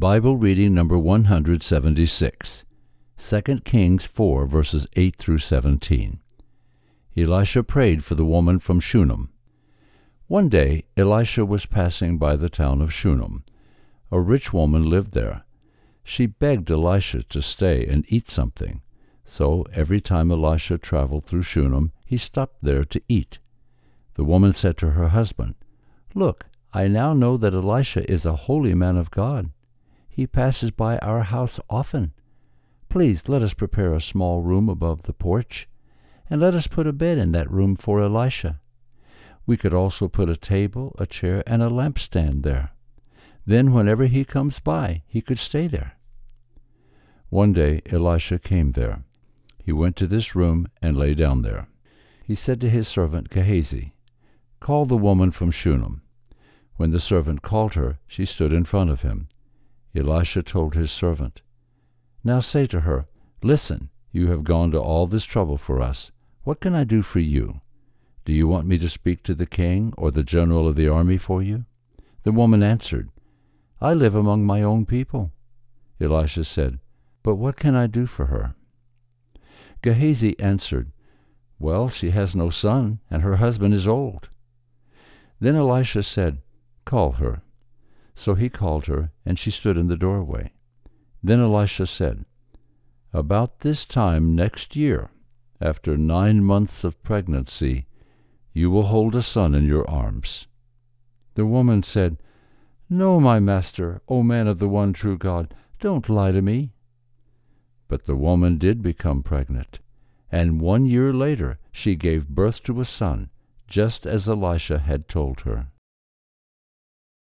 Bible reading number 176, 2 Kings 4, verses 8 through 17. Elisha prayed for the woman from Shunem. One day Elisha was passing by the town of Shunem. A rich woman lived there. She begged Elisha to stay and eat something. So every time Elisha traveled through Shunem, he stopped there to eat. The woman said to her husband, "Look, I now know that Elisha is a holy man of God. He passes by our house often. Please let us prepare a small room above the porch, and let us put a bed in that room for Elisha. We could also put a table, a chair, and a lampstand there. Then whenever he comes by, he could stay there." One day Elisha came there. He went to this room and lay down there. He said to his servant Gehazi, "Call the woman from Shunem." When the servant called her, she stood in front of him. Elisha told his servant, "Now say to her, 'Listen, you have gone to all this trouble for us. What can I do for you? Do you want me to speak to the king or the general of the army for you?" The woman answered, "I live among my own people." Elisha said, "But what can I do for her?" Gehazi answered, "Well, she has no son, and her husband is old." Then Elisha said, "Call her." So he called her, and she stood in the doorway. Then Elisha said, "About this time next year, after 9 months of pregnancy, you will hold a son in your arms." The woman said, "No, my master, O man of the one true God, don't lie to me." But the woman did become pregnant, and 1 year later she gave birth to a son, just as Elisha had told her.